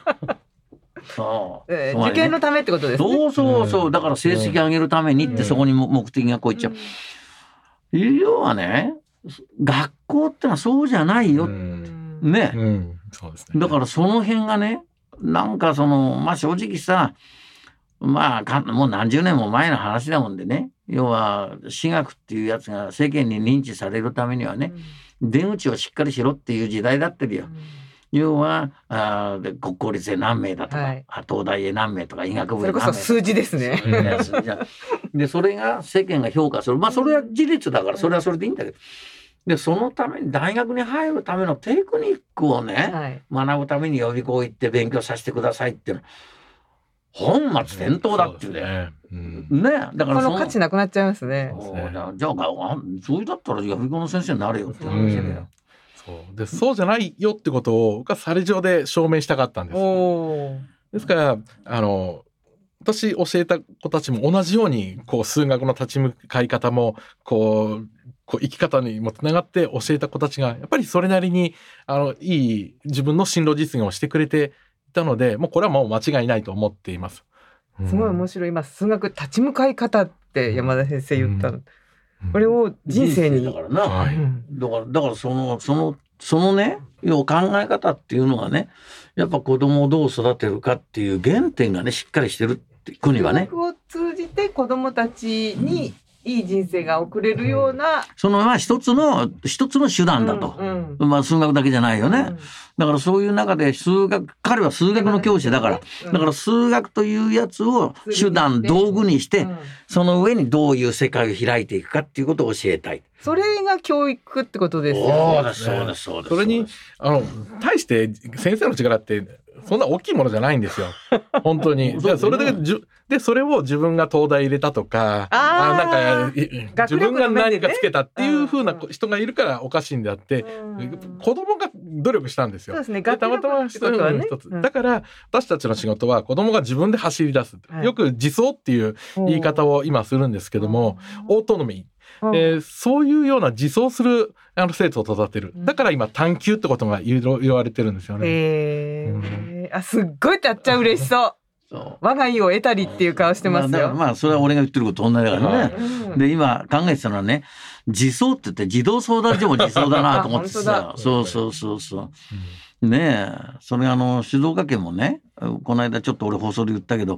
受験のためってことですね。 そう。だから成績上げるためにってそこに目的がこういっちゃう。要はね、学校ってのはそうじゃないよ。ね。 そうですね。 だからその辺がね、なんか正直さ、もう何十年も前の話だもんでね、要は私学っていうやつが世間に認知されるためにはね、出口をしっかりしろっていう時代だってるよ。要は国公立へ何名だとか、東大へ何名とか医学部へ何名とか、 それこそ数字ですね。 でそれが世間が評価する。それは事実だからそれはそれでいいんだけど。でそのために大学に入るためのテクニックをね、学ぶために予備校行って勉強させてくださいっていうの本末転倒だっていうね。だからその価値なくなっちゃいますね。 じゃあそうだったら予備校の先生になれよって話だよ。 そうじゃないよってことを僕はサレ上で証明したかったんです。ですから私教えた子たちも同じようにこう数学の立ち向かい方もこう生き方にもつながって教えた子たちがやっぱりそれなりにいい自分の進路実現をしてくれていたので、もうこれはもう間違いないと思っています。 すごい面白い。今数学立ち向かい方って山田先生言ったの。これを人生にだからな。だからそのね、考え方っていうのがね、やっぱ子供をどう育てるかっていう原点がねしっかりしてるって国はね。 数学を通じて子供たちにいい人生が送れるような、 その一つの手段だと、数学だけじゃないよね、だからそういう中で彼は数学の教師だから、だから数学というやつを手段道具にして、その上にどういう世界を開いていくかっていうことを教えたい。 それが教育ってことですよね。 そうです。 それに対して先生の力ってそんな大きいものじゃないんですよ。本当に。それでそれを自分が東大入れたとか、なんか自分が何かつけたっていう風な人がいるからおかしいんであって、子供が努力したんですよ。 そうですね。 たまたま一つ。だから私たちの仕事は子供が自分で走り出す。よく自走っていう言い方を今するんですけども、オートノミー。そういうような自走する生徒を育てる。だから今探究ってことが言われてるんですよね。 すっごいたっちゃ嬉しそう。我が家を得たりっていう顔してますよ。 それは俺が言ってることと同じだからね。で今考えてたのはね、自走って言って児童相談所も自走だなと思ってさ。そうねえ、それ静岡県もね、この間ちょっと俺放送で言ったけど、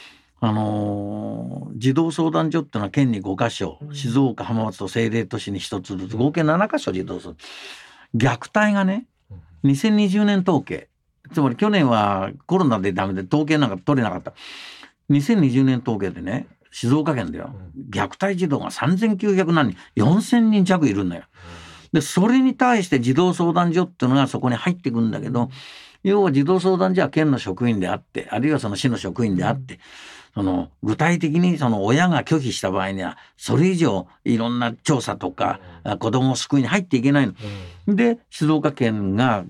児童相談所ってのは県に5カ所、静岡浜松と政令都市に1つずつ合計7カ所児童相談。虐待がね、2020年統計、つまり去年はコロナでダメで統計なんか取れなかった。2020年統計でね、静岡県でよ、虐待児童が3900何人、4000人弱いるんだよ。でそれに対して児童相談所っていうのがそこに入っていくんだけど、要は児童相談所は県の職員であって、あるいはその市の職員であって、 具体的に親が拒否した場合にはそれ以上いろんな調査とか、子供を救いに入っていけないの。で静岡県が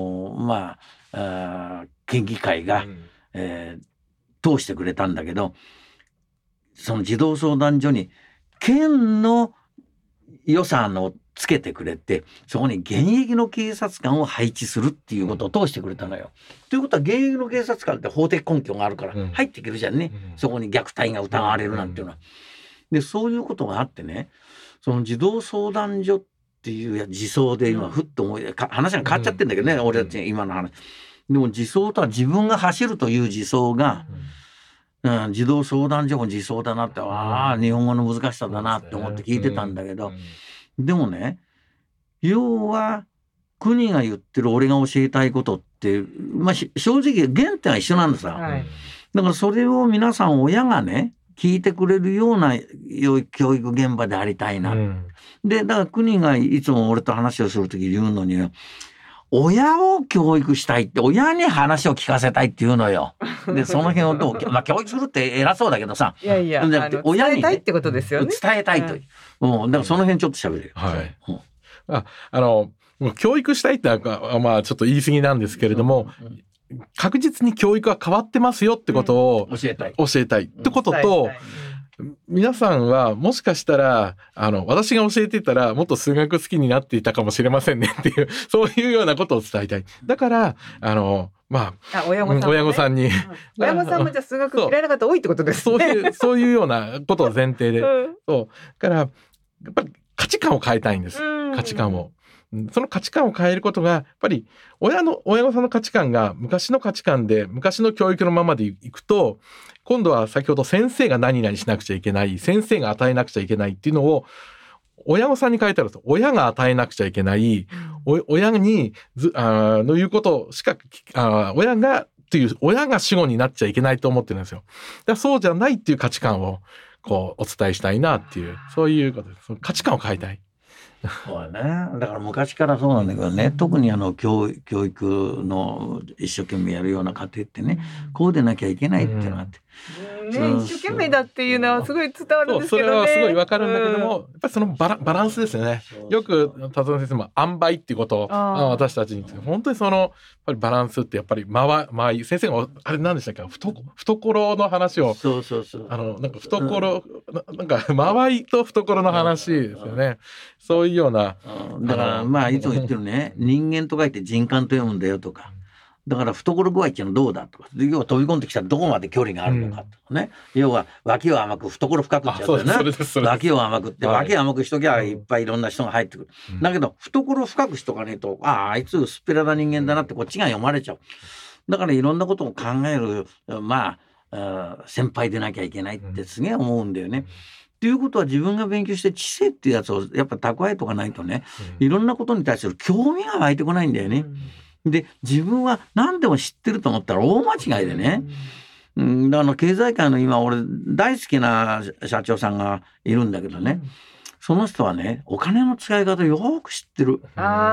県議会が、通してくれたんだけど、その児童相談所に県の予算をつけてくれて、そこに現役の警察官を配置するっていうことを通してくれたのよ。ということは現役の警察官って法的根拠があるから入っていけるじゃんね、そこに虐待が疑われるなんていうのは。でそういうことがあってね、その児童相談所っていう児相で今ふっと思い話が変わっちゃってんだけどね、俺たち今の話。でも児相とは自分が走るという児相が、児童相談所も児相だなって、日本語の難しさだなって思って聞いてたんだけど、でもね、要は国が言ってる俺が教えたいことって、正直原点は一緒なんださ、だからそれを皆さん親がね聞いてくれるような教育現場でありたいな、でだから国がいつも俺と話をするとき言うのに、親を教育したいって、親に話を聞かせたいって言うのよ。でその辺をどう、教育するって偉そうだけどさ、 親に伝えたいってことですよね。 伝えたいという、だからその辺ちょっと喋るよ。 教育したいってちょっと言い過ぎなんですけれども、確実に教育は変わってますよってことを教えたいってことと、皆さんはもしかしたら私が教えていたらもっと数学好きになっていたかもしれませんねっていう、そういうようなことを伝えたい。だから親御さんに、 親御さんもじゃあ数学嫌いな方多いってことですね。 そういうようなことを前提で、そうからやっぱり価値観を変えたいんです。価値観を。その価値観を変えることがやっぱり親御さんの価値観が昔の価値観で昔の教育のままでいくと、今度は先ほど先生が何々しなくちゃいけない、先生が与えなくちゃいけないっていうのを親御さんに変えたら、親が与えなくちゃいけない、親にの言うことしか親が主語になっちゃいけないと思ってるんですよ。だからそうじゃないっていう価値観をお伝えしたいなっていう、そういうことです。価値観を変えたい。 そうだね。だから昔からそうなんだけどね、特に教育の一生懸命やるような家庭ってね、こうでなきゃいけないっていうのがあって、 一生懸命だっていうのはすごい伝わるんですけどね。 それはすごいわかるんだけども、やっぱりそのバランスですよね。よく田園先生も塩梅っていうことを私たちに言って、本当にやっぱりバランスってやっぱり先生があれ何でしたっけ、懐の話を、なんか懐なんか間合いと懐の話ですよね。そういうような、 だからいつも言ってるね、人間と書いて人間と読むんだよとか、だから懐具合っていうのはどうだとか、要は飛び込んできたらどこまで距離があるのかとかね、要は脇を甘く懐深くってやつだよね。脇を甘くって、脇を甘くしときゃいっぱいいろんな人が入ってくる、だけど懐深くしとかねえと、あいつ薄っぺらな人間だなってこっちが読まれちゃう。だからいろんなことを考える先輩でなきゃいけないってすげえ思うんだよね。っていうことは自分が勉強して知性っていうやつをやっぱ蓄えとかないとね、いろんなことに対する興味が湧いてこないんだよね。で自分は何でも知ってると思ったら大間違いでね、だから経済界の今俺大好きな社長さんがいるんだけどね、その人はねお金の使い方よく知ってる。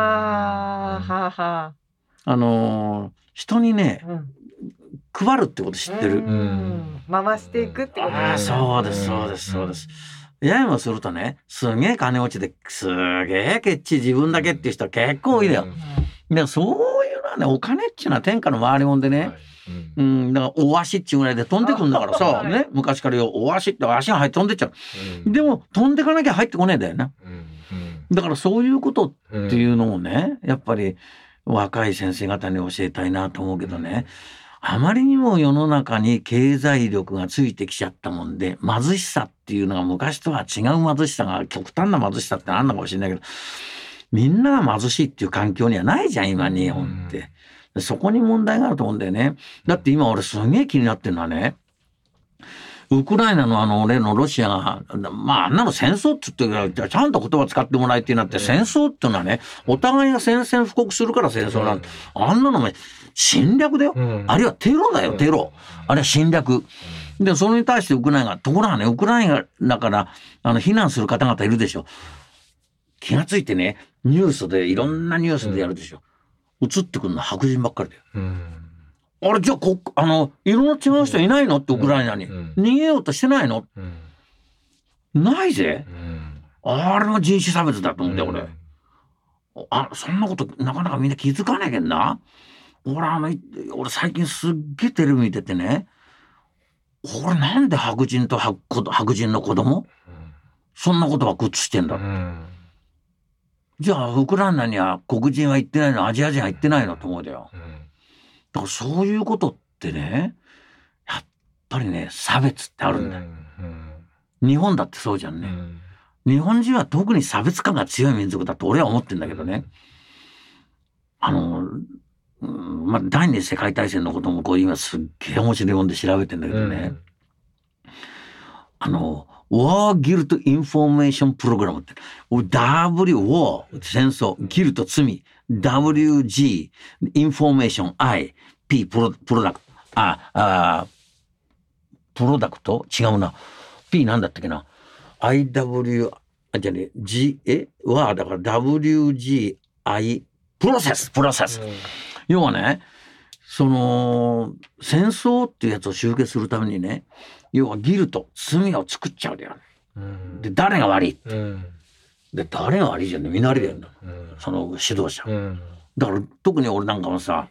人にね、配るってこと知ってる。 回していくってことですね。 そうですややもするとね、すげえ金持ちですげえケッチ自分だけっていう人は結構多いだよ。でそういうのはね、お金っていうのは天下の回りもんでね、だからお足っていうぐらいで飛んでくんだからさ、ね、昔から言うお足って足が入って飛んでっちゃう、でも飛んでかなきゃ入ってこねえんだよね、だからそういうことっていうのをね、やっぱり若い先生方に教えたいなと思うけどね、あまりにも世の中に経済力がついてきちゃったもんで、貧しさっていうのが昔とは違う貧しさが、極端な貧しさってあんのかもしれないけど、みんなが貧しいっていう環境にはないじゃん今日本って。そこに問題があると思うんだよね。だって今俺すげえ気になってるのはね、ウクライナの俺のロシアがあんなの戦争って言ってちゃんと言葉使ってもらえってなって、戦争っていうのはね、お互いが宣戦布告するから戦争なんて、あんなの侵略だよ、あるいはテロだよ、テロ、あれは侵略で、それに対してウクライナが、ところがね、ウクライナだから避難する方々いるでしょ。気がついてね、ニュースでいろんなニュースでやるでしょ、映ってくるのは白人ばっかりだよ。 あれじゃあ色の違う人いないのってウクライナに、逃げようとしてないの、ないぜ、あれは人種差別だと思って俺、そんなことなかなかみんな気づかないけんな。俺最近すっげえテレビ見ててね、俺なんで白人と白人の子供、そんなことは屈してんだ、じゃあウクライナには黒人は行ってないの、アジア人は行ってないのと思うだよ、だからそういうことってね、やっぱりね差別ってあるんだよ、日本だってそうじゃんね、日本人は特に差別感が強い民族だと俺は思ってんだけどね、第二次世界大戦のことも今すっげえ面白い本で調べてんだけどね、War Guilt Information Program って W War 戦争、ギルト罪、WG Information I P プロダクト違うな、 P なんだったっけな、 IW じゃね G はだから WGI プロセス、要はね、その戦争っていうやつを終結するためにね、要はギルト、罪を作っちゃうだよ、で誰が悪いって、で誰が悪いじゃんね、みんな悪いだよ、その指導者、だから特に俺なんかもさ、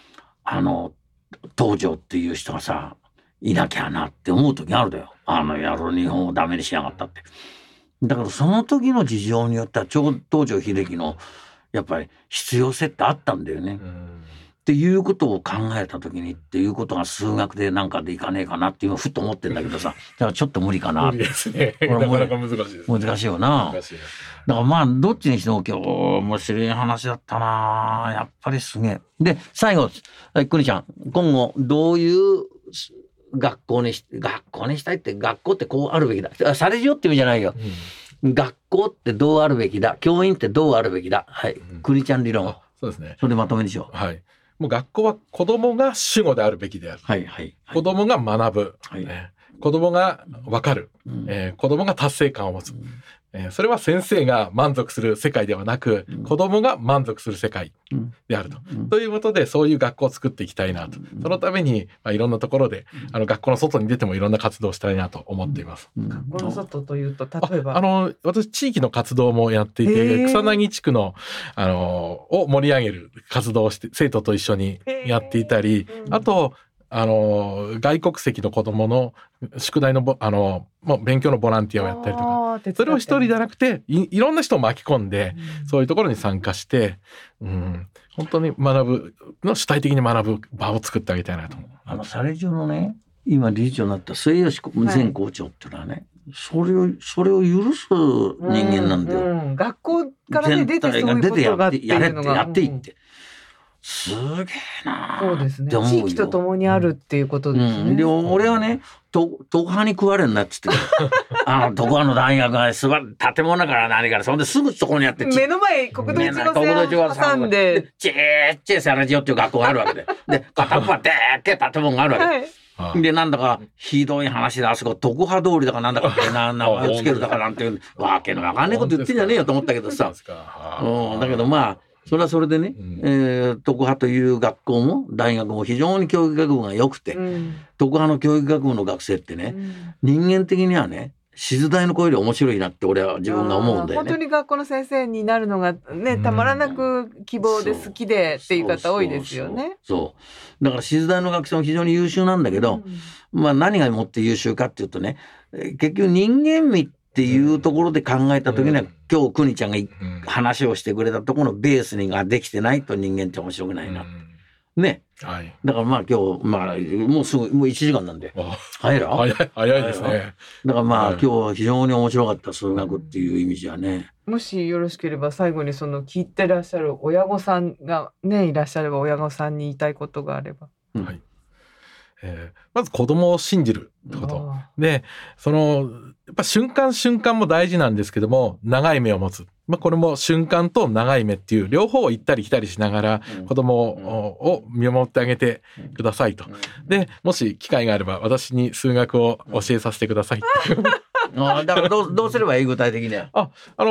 東條っていう人がさいなきゃなって思う時あるだよ、野郎日本をダメにしやがったって。だからその時の事情によっては東條英機のやっぱり必要性ってあったんだよね、っていうことを考えた時にっていうことが数学でなんかでいかねえかなって今ふっと思ってんだけどさ、だからちょっと無理かな。 無理ですね。なかなか難しいです、ね。 難しいよな。だからまあどっちにしても今日面白い話だったな、やっぱりすげえ。で最後くにちゃん、今後どういう学校にしたいって、学校ってこうあるべきだ、されじよって意味じゃないよ、学校ってどうあるべきだ、教員ってどうあるべきだ、はい、くにちゃん理論、 そうですね、 それでまとめにしよう。 はい、もう学校は子供が主語であるべきである、子供が学ぶ、子供が分かる、子供が達成感を持つ、それは先生が満足する世界ではなく、子供が満足する世界であると、ということでそういう学校を作っていきたいなと。そのために、いろんなところで学校の外に出てもいろんな活動をしたいなと思っています。 学校の外というと例えば私地域の活動もやっていて、草薙地区のを盛り上げる活動をして生徒と一緒にやっていたり、あと外国籍の子どもの宿題の勉強のボランティアをやったりとか、それを一人じゃなくて いろんな人を巻き込んで、そういうところに参加して、本当に主体的に学ぶ場を作ってあげたいなと思う。 サレジオのね、今理事長になった末吉前校長っていうのはね、それを許す人間なんだよ、 学校からね出てそういうことがっていうのがやっていって、すげえな。 そうですね。地域と共にあるっていうことですね。 でも俺はね、徳派に食われるなっつって徳派の大学が建物から何から、そんですぐそこにあって、 目の前国道1号線を挟んでちっちゃいサラジオっていう学校があるわけで、で片っぽはでっけえ建物があるわけで、でなんだかひどい話で、あそこ徳派通りだかなんだかって名前をつけるだかなんていうわけのわかんないこと言ってんじゃねえよと思ったけどさ、だけどまあそれはそれでね、徳派という学校も大学も非常に教育学部が良くて、徳派の教育学部の学生ってね、人間的にはね、静大の子より面白いなって俺は自分が思うんだよね。 本当に学校の先生になるのがね、たまらなく希望で好きでっていう方多いですよね。 そうだから静大の学生も非常に優秀なんだけど、何がもって優秀かっていうとね、結局人間味っていうところで考えた時には、今日くにちゃんが話をしてくれたところのベースにができてないと人間って面白くないなね。だからまあ今日もうすぐもう1時間なんで早いですね。 だからまあ今日は非常に面白かった、数学っていう意味じゃね。 もしよろしければ最後にその聞いてらっしゃる親御さんがねいらっしゃれば、親御さんに言いたいことがあれば。 まず子供を信じるってことで、やっぱ瞬間瞬間も大事なんですけども、長い目を持つ、これも瞬間と長い目っていう両方を行ったり来たりしながら子供を見守ってあげてくださいと。でもし機会があれば私に数学を教えさせてくださいってだからどうすればいい、具体的には。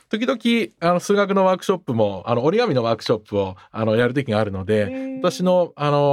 時々数学のワークショップも折り紙のワークショップをやる時があるので、私の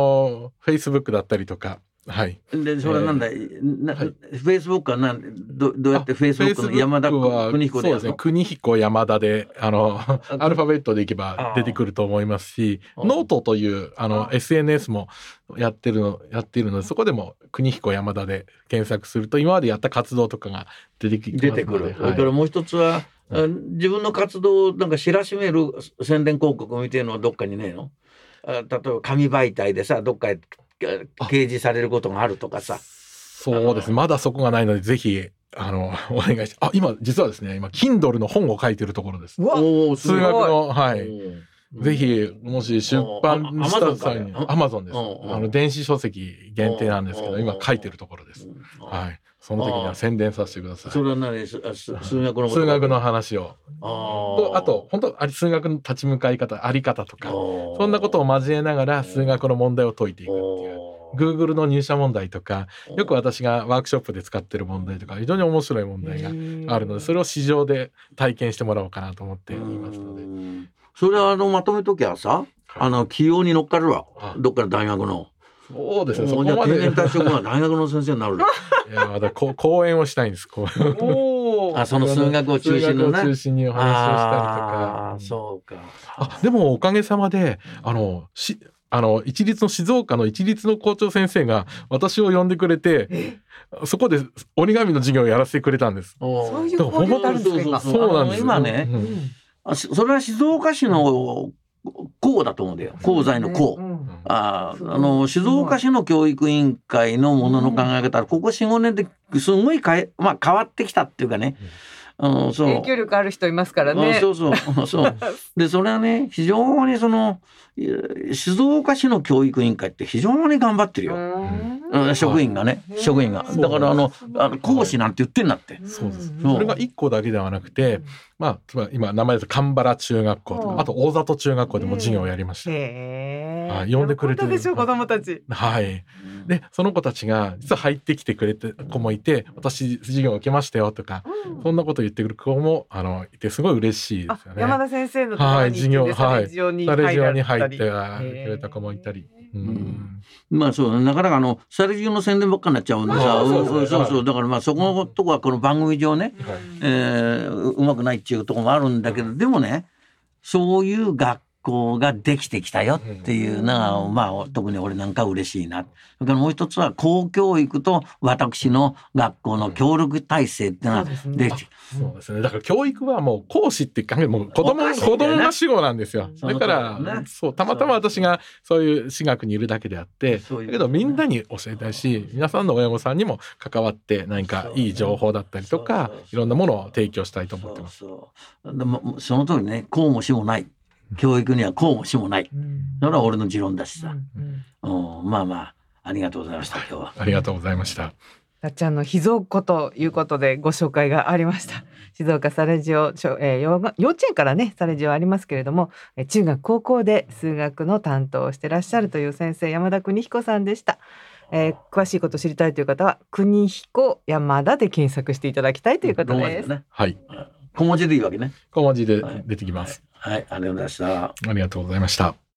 Facebook だったりとか、はい。 でそれはなんだい、フェイスブックはどうやってフェイスブックの山田邦彦でやるの？ そうですね、邦彦山田でアルファベットでいけば出てくると思いますし、ノートというSNS もやっているので、そこでも邦彦山田で検索すると今までやった活動とかが出てくる。 それからもう一つは、自分の活動をなんか知らしめる宣伝広告みたいのはどっかにねえの？例えば紙媒体でさ、どっかへ掲示されることがあるとかさ。 そうですね、まだそこがないのでぜひお願いします。今実はですね、今 Kindle の本を書いてるところです。数学の、はい。ぜひもし出版した際に Amazon です。電子書籍限定なんですけど、今書いてるところです。はい。その時には宣伝させてください。 それは何？数学の話を。あと本当数学の立ち向かい方、あり方とか、そんなことを交えながら数学の問題を解いていくっていう。Google の入社問題とか、よく私がワークショップで使ってる問題とか、非常に面白い問題があるので、それを市場で体験してもらおうかなと思っていますので。 それはまとめときはさ、起用に乗っかるわ。どっかの大学の。 そうですね。 そこまで定年退職は大学の先生になる。 いや、まだ講演をしたいんです。その数学を中心のね。 数学を中心にお話をしたりとか。 そうか。 でもおかげさまで一律の静岡の一律の校長先生が私を呼んでくれて、そこで折り紙の授業をやらせてくれたんです。 そういう交流があるんですか？ そうなんです。 今ね、それは静岡市の校だと思うんだよ。校在の校。静岡市の教育委員会のものの考え方、ここ 4,5 年ですごい変わってきたっていうかね。 影響力ある人いますからね。 そうでそれはね、非常に静岡市の教育委員会って非常に頑張ってるよ。職員がだから講師なんて言ってんなって。 そうです。それが1個だけではなくて、今名前です神原中学校とか、あと大里中学校でも授業をやりました。呼んでくれてるでしょ、子供たち。 はい。でその子たちが実は入ってきてくれて子もいて、私授業を受けましたよとか、そんなことを言ってくる子もいて、すごい嬉しいですよね。 山田先生のところに行ってサレジオに入ってくれた子もいたり。 そうなかなかサレジオの宣伝ばっかになっちゃうんでさ、だからそこのとこはこの番組上ね、うまくないっていうところもあるんだけど、でもね、そういう学校ができてきたよっていうのが、特に俺なんか嬉しいな。それからもう一つは公教育と私の学校の協力体制っていうのができて、 そうですね。だから教育はもう講師って考え、もう子供が主語なんですよ。だからたまたま私がそういう私学にいるだけであって、だけどみんなに教えたいし、皆さんの親御さんにも関わって何かいい情報だったりとか、いろんなものを提供したいと思ってます。 でもその通りね、公も私もない。教育には公も私もない。それは俺の持論だしさ。ありがとうございました。今日はありがとうございました。 たっちゃんの秘蔵っ子ということでご紹介がありました。静岡サレジオ、幼稚園からねサレジオありますけれども、中学高校で数学の担当をしてらっしゃるという先生、山田邦彦さんでした。詳しいことを知りたいという方は邦彦山田で検索していただきたいということです。 はい。 小文字でいいわけね。 小文字で出てきます。 はい、ありがとうございました。 ありがとうございました。